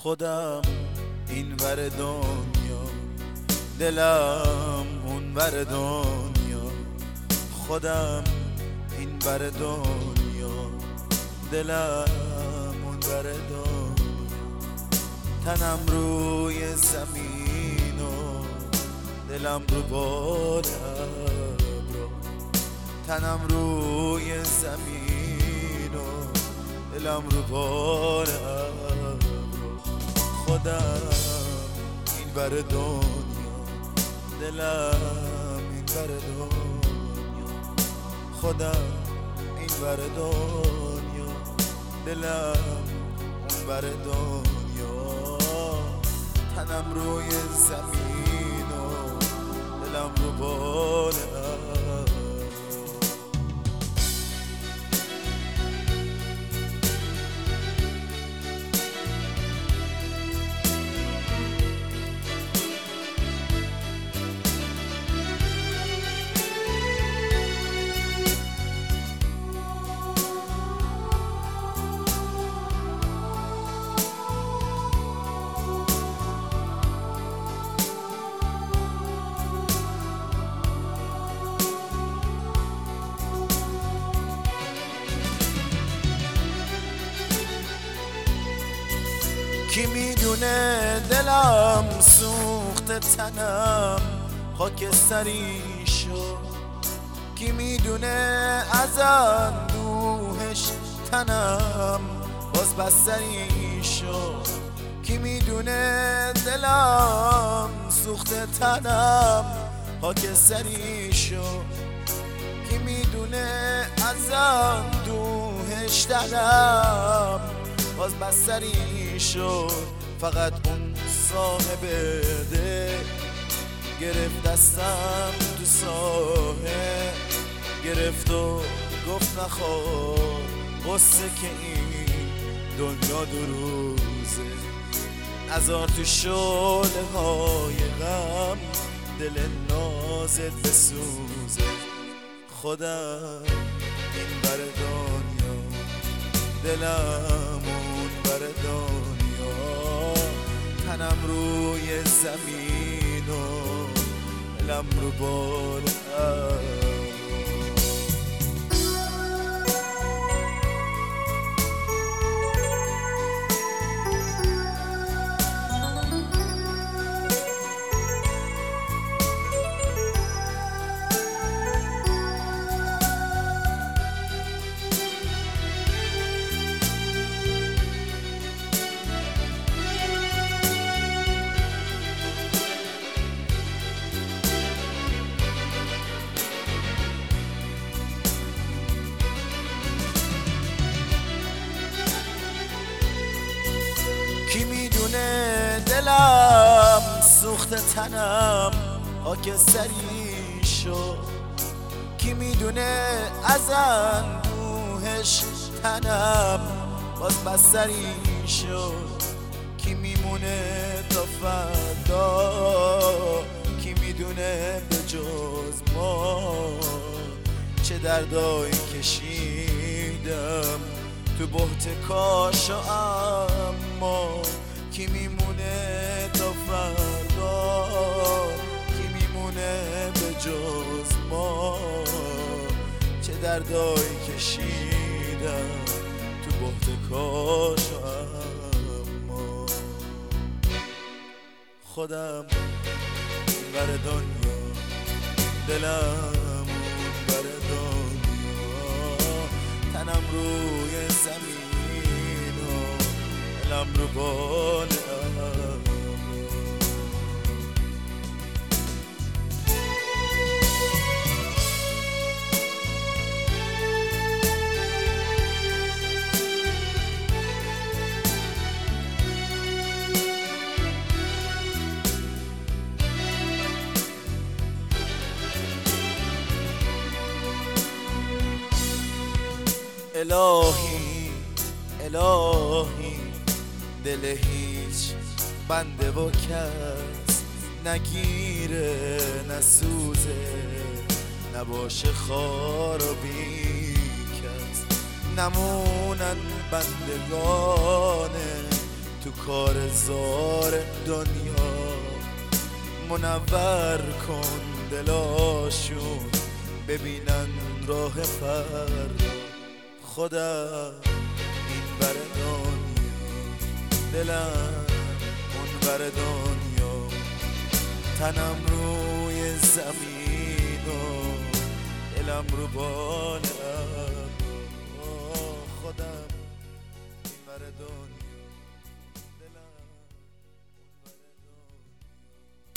خودم این ور دنیا، دلم اون ور دنیا. خودم این ور دنیا، دلم اون ور دنیا. تنم روی زمین و دلم رو بال ابرو. تنم روی زمین و دلم رو بال ابرو. خودم این ور دنیا، دلم این ور دنیا. خودم این ور دنیا، دلم اون ور دنیا. تنم روی زمین و دلم رو بال ابرو. کی میدونه دلم سوخت تنم خاکستری شد. کی میدونه از اندوهش تنم باز بستری شد. کی میدونه دلم سوخت تنم خاکستری شد. کی میدونه از اندوهش تنم باز بستری شد. فقط اون صاحب ده گرفت دستم تو ساحه، گرفت و گفت نخور قصه که این دنیا دو روزه. نذار تو شعله های غم دل نازت بسوزه. خودم این ور دنیا، دلم اون ور دنیا. تنم روی زمین و دلم رو بال ابرو. کی میدونه دلم سوخت تنم خاکستری شد. کی میدونه از اندوهش تنم باز بستری شد. کی میمونه تا فردا، کی میدونه به جز ما چه دردایی کشیدم تو بحت کاش. و اما کی میمونه تا فردا، کی میمونه به جز ما چه دردایی کشیدم تو بحت کاش. و اما خودم این ور دنیا، دلم اون ور دنیا. تنم روی زمین و دلم رو بال ابرو. الهی الهی دل هیچ بنده و کس نگیره نسوزه، نباشه خار و بیکس، نمونن بندگان تو کار زار دنیا، منور کن دلاشون ببینن راه فردا. خودم این بر دنیا، دلم اون بر دنیا، تنم روی زمین و دلم رو بالا.